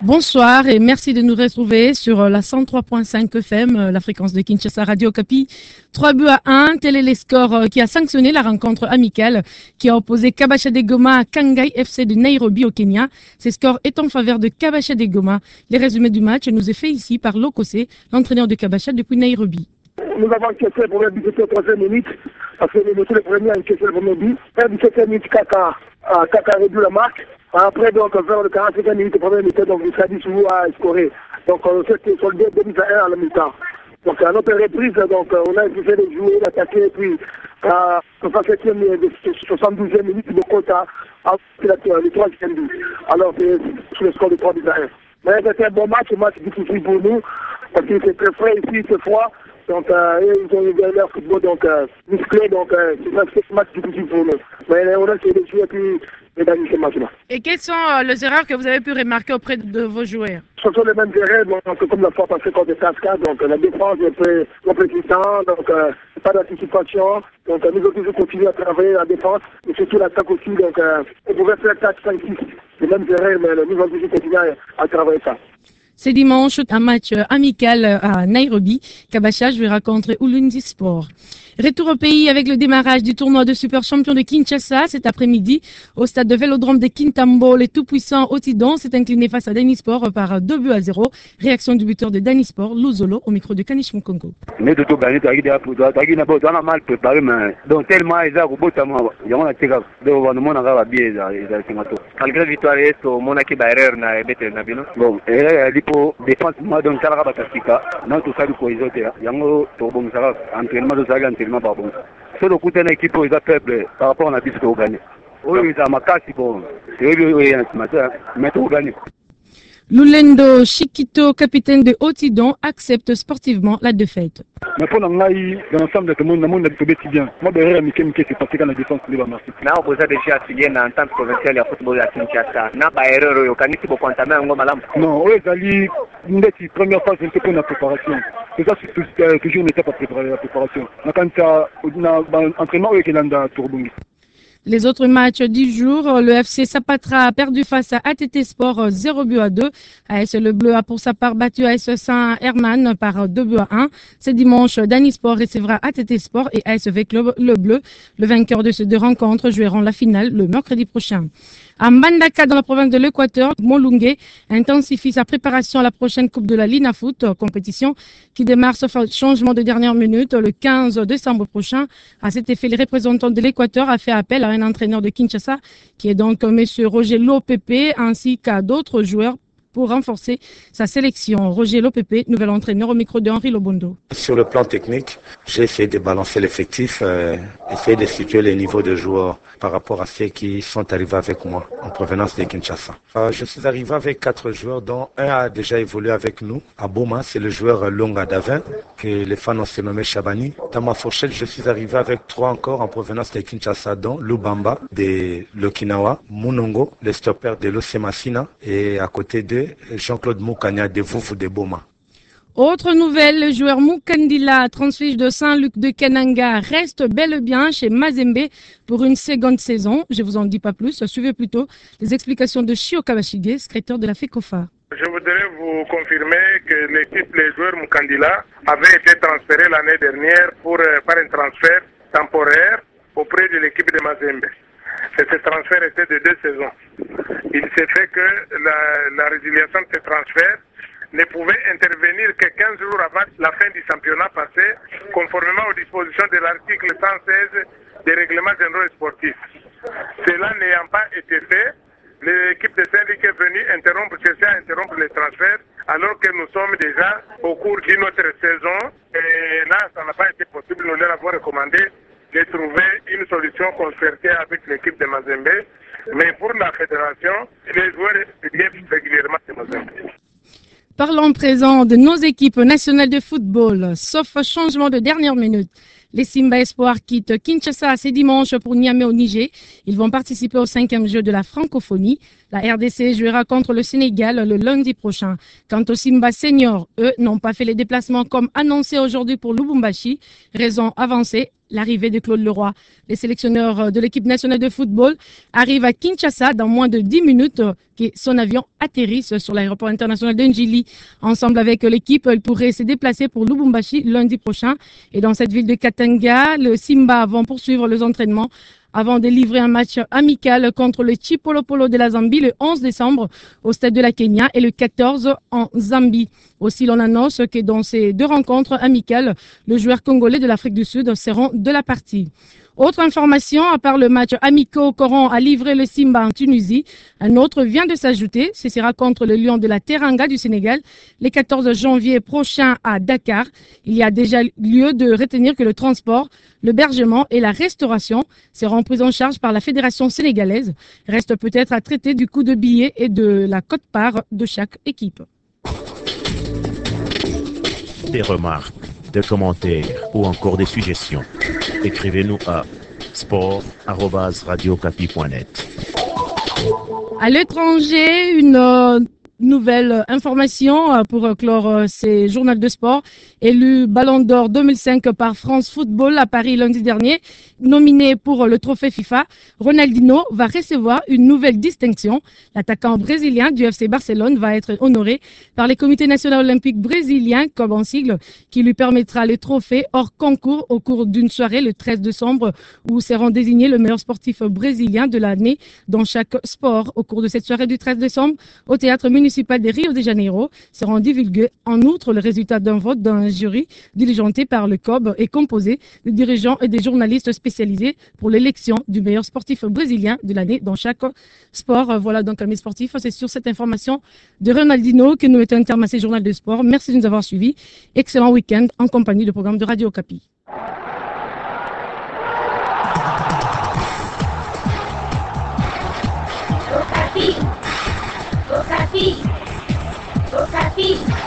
Bonsoir et merci de nous retrouver sur la 103.5 FM, la fréquence de Kinshasa Radio Okapi. 3-1, tel est les scores qui a sanctionné la rencontre amicale qui a opposé Kabasha de Goma à Kangai FC de Nairobi au Kenya. Ces scores est en faveur de Kabasha de Goma. Les résumés du match nous est fait ici par Lokose, l'entraîneur de Kabasha depuis Nairobi. Nous avons encaissé le premier but de 3 minutes, parce que nous sommes les premiers à encaisser le premier but. À 17 minutes, Kaka a réduit la marque. Après, donc, vers le 45 minutes, le premier mi-temps, donc, Sadi Soumou a scoré. Donc, c'était sur le 2 buts à 1 à la mi-temps. Donc, à notre reprise, donc, on a essayé de jouer, d'attaquer, puis, à 72e minute, de Kota a fait le 3e but. Alors, c'est sur le score de 3 buts à 1. Mais c'était un bon match difficile pour nous, parce qu'il était très frais ici, c'est froid. Donc, ils ont eu leur football musclé, donc c'est un match difficile pour nous. Mais on a essayé de jouer et puis de gagner ce match-là. Et quelles sont les erreurs que vous avez pu remarquer auprès de vos joueurs? Ce sont les mêmes erreurs, donc, comme la fois passée contre Cascade, donc la défense est un peu compétente, donc pas d'anticipation. Donc nous avons toujours continué à travailler la défense, et surtout l'attaque aussi, donc on pouvait faire 4-5-6. Les mêmes erreurs, mais nous avons toujours continué à travailler ça. C'est dimanche, un match amical à Nairobi. Kabasha je vais rencontrer Ulundi Sport. Retour au pays avec le démarrage du tournoi de super champion de Kinshasa cet après-midi au stade de Vélodrome de Kintambo. Les tout-puissants Otidon s'est incliné face à Danisport par 2-0. Réaction du buteur de Danisport, Luzolo, au micro de Kanish Mukongo. Mal préparé, mais donc tellement ils ont malgré la victoire, mon équipe na ebete na bino. Bon, pour défense moi donc kala batasika. Non tout ça du coisote. Yango to bon ça entraînement de ça entraînement pas bon. C'est le coup d'une équipe ils a faible par rapport à la bisque au gagner. Oui, ils ont makasi bon. C'est eux ce matin, mais tout gagner. Lulendo Chikito, capitaine de Otidon, accepte sportivement la défaite. Mais pour l'engaï, dans l'ensemble de tout le monde a trouvé si bien. Moi, derrière, Mickey, c'est parce que la défense de la marque. Now, vous avez déjà signé en tant que provincial à football à Kinshasa. N'a pas erreur, au canis pour contaminer un homme à l'âme. Non, oui, Zali, une des premières phases, c'est pour la préparation. C'est ça, c'est toujours une étape à préparer la préparation. Quand ça, on a un entraînement avec l'Anda Tourbungi. Les autres matchs du jour, le FC Sapatra a perdu face à ATT Sport 0-2. AS Le Bleu a pour sa part battu AS Saint-Hermann par 2-1. Ce dimanche, Danisport recevra ATT Sport et ASV Club Le Bleu. Le vainqueur de ces deux rencontres joueront la finale le mercredi prochain. À Mbandaka, dans la province de l'Équateur, Molungue intensifie sa préparation à la prochaine Coupe de la Lina Foot, compétition qui démarre sauf changement de dernière minute le 15 décembre prochain. À cet effet, les représentants de l'Équateur a fait appel à un entraîneur de Kinshasa, qui est donc monsieur Roger Lopepe, ainsi qu'à d'autres joueurs pour renforcer sa sélection. Roger Lopepe, nouvel entraîneur au micro de Henri Lobondo. Sur le plan technique, j'ai essayé de balancer l'effectif, essayer de situer les niveaux de joueurs par rapport à ceux qui sont arrivés avec moi en provenance de Kinshasa. Je suis arrivé avec 4 joueurs, dont un a déjà évolué avec nous à Boma, c'est le joueur Longa Davin, que les fans ont surnommé Chabani. Dans ma fourchette, je suis arrivé avec 3 encore en provenance de Kinshasa, dont Lubamba de l'Okinawa, Munongo, le stopper de l'OC Massina, et à côté d'eux, Jean-Claude Moukania de Vouvou de Boma. Autre nouvelle, le joueur Moukandila, transfuge de Saint-Luc de Kananga, reste bel et bien chez Mazembe pour une seconde saison. Je vous en dis pas plus, suivez plutôt les explications de Shio Kawashige, secrétaire de la FECOFA. Je voudrais vous confirmer que l'équipe, les joueurs Moukandila, avaient été transférés l'année dernière par un transfert temporaire auprès de l'équipe de Mazembe. Et ce transfert était de 2 saisons. Il s'est fait que la résiliation de ce transfert ne pouvait intervenir que 15 jours avant la fin du championnat passé, conformément aux dispositions de l'article 116 des règlements généraux sportifs. Cela n'ayant pas été fait, l'équipe de Saint-Luc est venue chercher à interrompre les transferts, alors que nous sommes déjà au cours d'une autre saison. Et là, ça n'a pas été possible. Nous leur avons recommandé de trouver une solution concertée avec l'équipe de Mazembe. Mais pour la fédération, les joueurs viennent régulièrement de Mazembe. Parlons présent de nos équipes nationales de football, sauf changement de dernière minute. Les Simba Espoir quittent Kinshasa ce dimanche pour Niamey au Niger. Ils vont participer au 5e jeu de la francophonie. La RDC jouera contre le Sénégal le lundi prochain. Quant aux Simba Seniors, eux n'ont pas fait les déplacements comme annoncé aujourd'hui pour Lubumbashi. Raison avancée, l'arrivée de Claude Leroy. Les sélectionneurs de l'équipe nationale de football arrivent à Kinshasa dans moins de 10 minutes que son avion atterrisse sur l'aéroport international de Njili. Ensemble avec l'équipe, ils pourraient se déplacer pour Lubumbashi lundi prochain. Et dans cette ville de Katanga, le Simba vont poursuivre les entraînements avant de livrer un match amical contre le Chipolopolo de la Zambie le 11 décembre au stade de la Kenya et le 14 en Zambie. Aussi, l'on annonce que dans ces deux rencontres amicales, le joueur congolais de l'Afrique du Sud seront de la partie. Autre information, à part le match amico Coran a livré le Simba en Tunisie, un autre vient de s'ajouter. Ce sera contre le Lion de la Teranga du Sénégal, le 14 janvier prochain à Dakar. Il y a déjà lieu de retenir que le transport, l'hébergement et la restauration seront pris en charge par la Fédération sénégalaise. Reste peut-être à traiter du coût de billets et de la quote-part de chaque équipe. Des remarques, des commentaires ou encore des suggestions. Écrivez-nous à sport@radiocapi.net. À l'étranger, une nouvelle information pour clore ces journaux de sport. Élu Ballon d'Or 2005 par France Football à Paris lundi dernier, nominé pour le trophée FIFA, Ronaldinho va recevoir une nouvelle distinction. L'attaquant brésilien du FC Barcelone va être honoré par le Comité national olympique brésilien, comme en sigle, qui lui permettra le trophée hors concours au cours d'une soirée le 13 décembre où seront désignés le meilleur sportif brésilien de l'année dans chaque sport. Au cours de cette soirée du 13 décembre, au théâtre municipal de Rio de Janeiro, seront divulgués en outre le résultat d'un vote d'un jury diligenté par le COB et composé de dirigeants et des journalistes spécialisés pour l'élection du meilleur sportif brésilien de l'année dans chaque sport. Voilà donc, amis sportifs, c'est sur cette information de Ronaldinho que nous mettons un terme à ces journaux de sport. Merci de nous avoir suivis. Excellent week-end en compagnie du programme de Radio Okapi. Okapi. Okapi. Okapi.